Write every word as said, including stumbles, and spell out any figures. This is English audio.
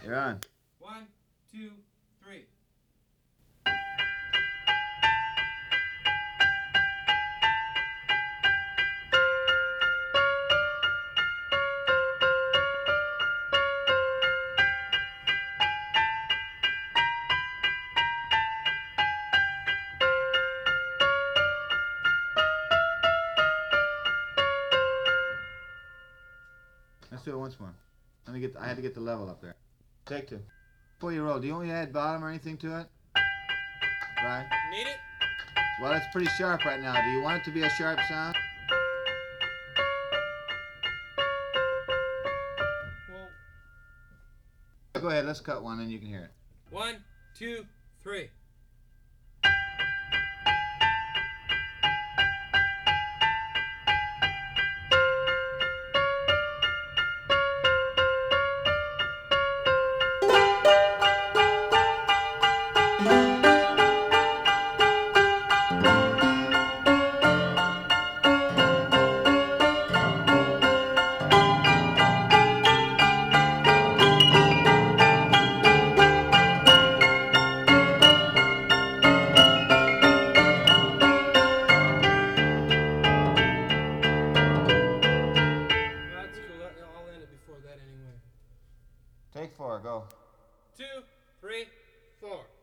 You're on. One, two, three. Let's do it once more. Let me get. I had to get the level up there. Take two. Before you roll, do you want me to add bottom or anything to it? Right. Need it? Well, it's pretty sharp right now. Do you want it to be a sharp sound? Well. Go ahead. Let's cut one, and you can hear it. One, two, three. Before that anyway. Take four. Go. Two, three, four.